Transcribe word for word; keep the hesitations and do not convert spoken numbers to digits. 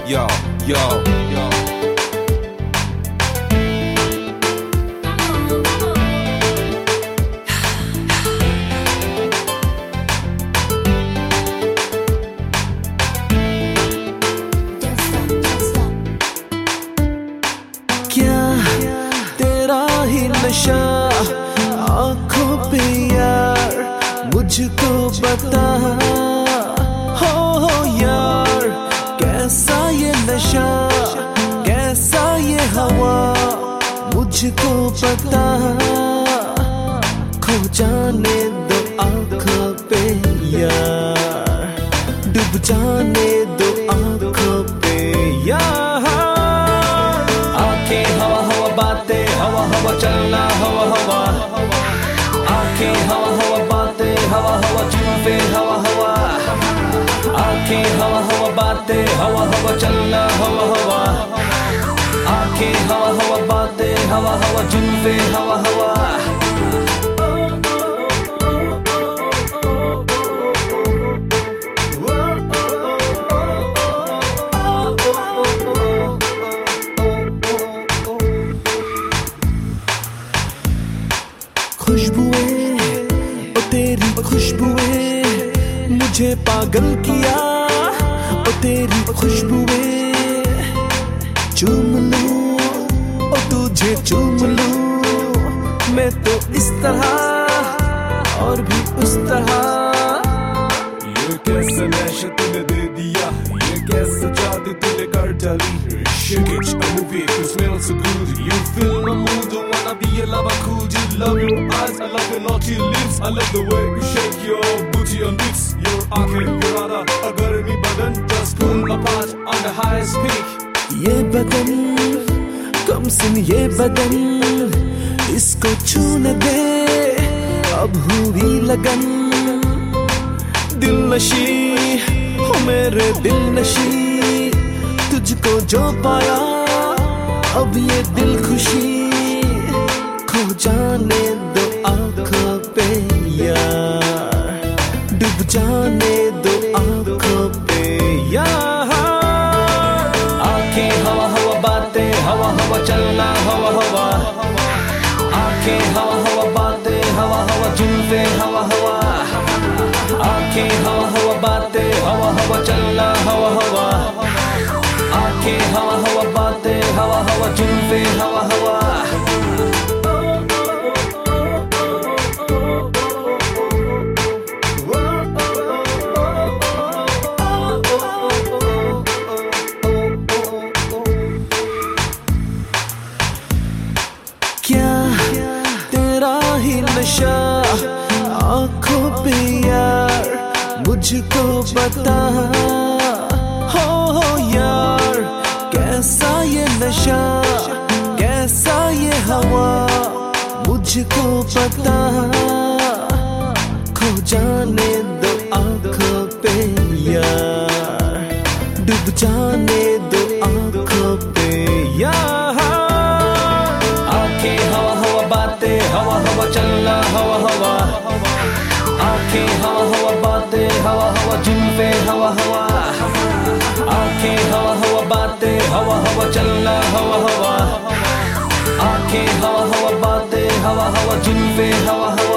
yo, yo, yo. क्या तेरा ही नशा आँखों पे यार, मुझको बता हो हो यार, कैसा ये नशा कैसा ये हवा, मुझको पता। खो जाने दो आँखों पे यार, डूब जाने दो आँखों पे यार। आंखें हवा हवा बातें, हवा हवा चलना, हवा हवा आंखें हवा हवा बातें, हवा हवा जुल्फे, हवा हवा आंखें हवा हवा बातें, हवा हवा चलना, हवा हवा आंखें हवा हवा बातें, हवा हवा जुल्फे, हवा हवा। खुशबुएं ओ तेरी खुशबुएं मुझे पागल किया, ओ तेरी खुशबुएं चूम लूं, ओ तुझे चूम लूं मैं तो इस तरह और भी उस तरह। ये कैसा नशा तूने दे दिया, ये कैसा जादू तूने कर डाली। Shake it, I move it, you smell so good. You feel my mood, don't wanna be a lover, cool. You love your eyes, I love your naughty lips. I love the way you shake your booty on mix. Your aake, your rada, agar me badan, just pull apart on the highest peak. ये बदन कम सुन, ये बदन इसको छूने दे, अब हुई लगन। दिल नशी हो मेरे दिल नशी, तुझको जो पाया अब ये दिल खुशी। खो जाने दो आँखों पे यार, डूब जाने दो आँखों पे यार। आंखें हवा हवा बातें, हवा हवा चलना, हवा हवा आंखें हवा हवा बातें, हवा हवा जुल्फे, हवा हवा आंखें हवा हवा बातें, हवा हवा चलना, हवा हवा आंखें हवा हवा बातें, हवा हवा जुल्फे, हवा हवा। क्या तेरा ही नशा आँखों पे यार, मुझको बता हो हो यार, कैसा ये नशा कैसा ये हवा, मुझको पता। खो जाने दो आँखों पे यार, डूब जाने दो आँखों पे यार। आंखें हवा हवा बातें, हवा हवा चलना, हवा हवा आंखें हवा हवा बातें, हवा हवा जुल्फे, हवा हवा आंखें हवा हवा बातें, हवा हवा चलना, हवा हवा आंखें हवा हवा बातें, हवा हवा जुल्फे, हवा हवा।